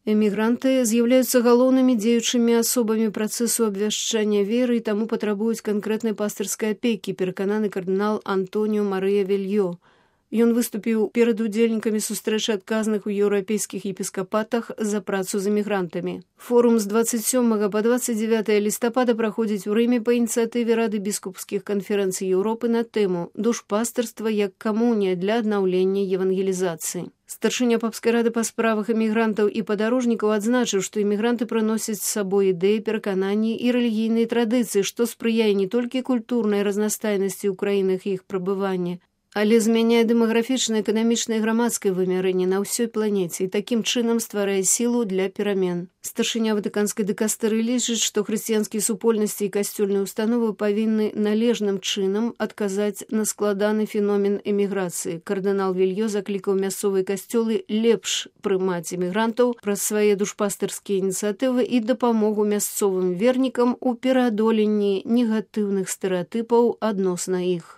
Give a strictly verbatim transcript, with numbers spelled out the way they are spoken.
Эмігранты з'яўляюцца галоўнымі дзеючымі асобамі працэсу абвяшчання веры і таму патрабуюць канкрэтнай пастырскай апекі, перакананы кардынал Антоніо Марыя Вельё. Ён выступіў перад удзельнікамі сустрэчы адказных у еўрапейскіх епіскапатах за працу з эмігрантамі. Форум з дваццаць сёмага па дваццаць дзевятае лістапада праходзіць у Рыме па ініцыятыве Рады біскупскіх канферэнцый Еўропы на тэму «Душпастырства як камунія для аднаўлення евангелізацыі». Старшыня папскай рады па справах эмігрантаў і падарожнікаў адзначыў, што эмігранты прыносяць з сабой ідэі, перакананні і рэлігійныя традыцыі, што спрыяе не толькі культурнай разнастайнасці ў краінах іх прабывання, але змяняе дэмаграфічнае, эканамічнае і грамадскае вымярэнне на ўсёй планеце і такім чынам стварае сілу для перамен. Старшыня ватыканскай дыкастэрыі лічыць, што хрысціянскія супольнасці і касцёльныя установы павінны належным чынам адказаць на складаны феномен эміграцыі. Кардынал Вельё заклікаў мясцовыя касцёлы лепш прымаць эмігрантаў праз свае душпастырскія ініцыятывы і дапамогу мясцовым вернікам у пераадоленні негатыўных стэрэатыпаў адносна іх.